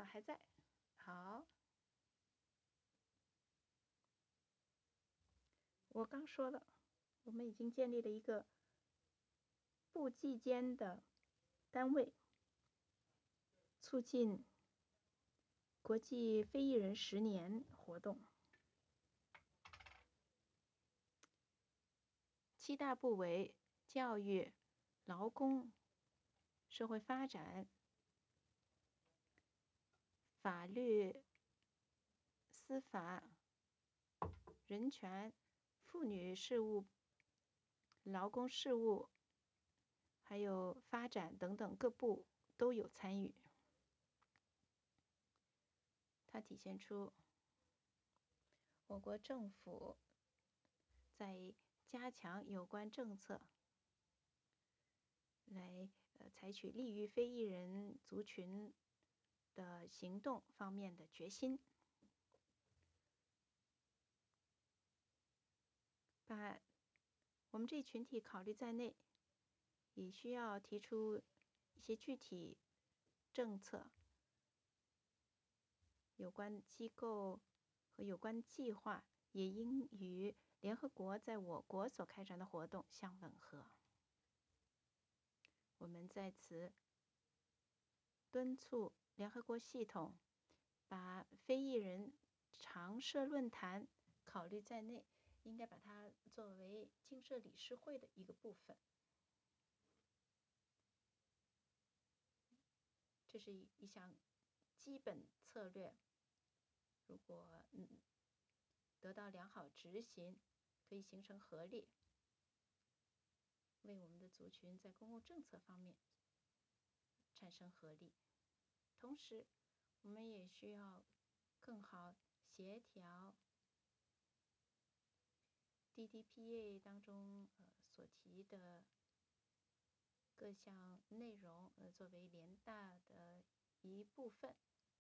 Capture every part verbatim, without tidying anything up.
还在。好，我刚说了，我们已经建立了一个部际间的单位，促进国际非裔人十年活动。七大部为教育、劳工、社会发展、法律、司法、人权、妇女事务、劳工事务，还有发展等等各部都有参与。它体现出我国政府在加强有关政策，来呃采取利于非裔人族群的行动方面的决心，把我们这一群体考虑在内，也需要提出一些具体政策，有关机构和有关计划也应与联合国在我国所开展的活动相吻合。我们在此敦促联合国系统把非裔人常设论坛考虑在内，应该把它作为经社理事会的一个部分。这是一项基本策略，如果嗯得到良好执行，可以形成合力，为我们的族群在公共政策方面产生合力。同时，我们也需要更好协调 D D P A 当中呃所提的各项内容，呃作为联大的一部分。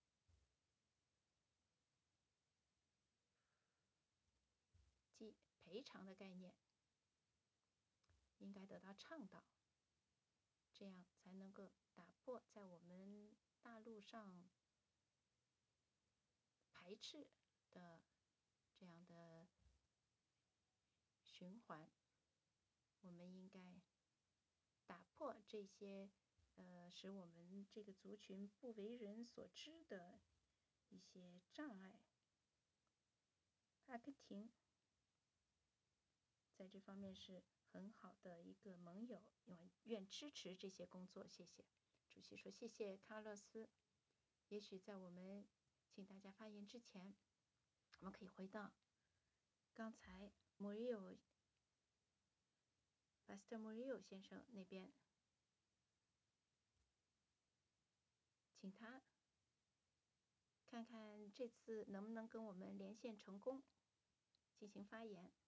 即赔偿的概念应该得到倡导，这样才能够打破在我们大陆上排斥的这样的循环。我们应该打破这些呃使我们这个族群不为人所知的一些障碍。阿根廷在这方面是很好的一个盟友，我愿支持这些工作。谢谢。主席说：“谢谢康乐斯。也许在我们请大家发言之前，我们可以回到刚才莫里奥巴斯特莫里奥先生那边，请他看看这次能不能跟我们连线成功，进行发言。”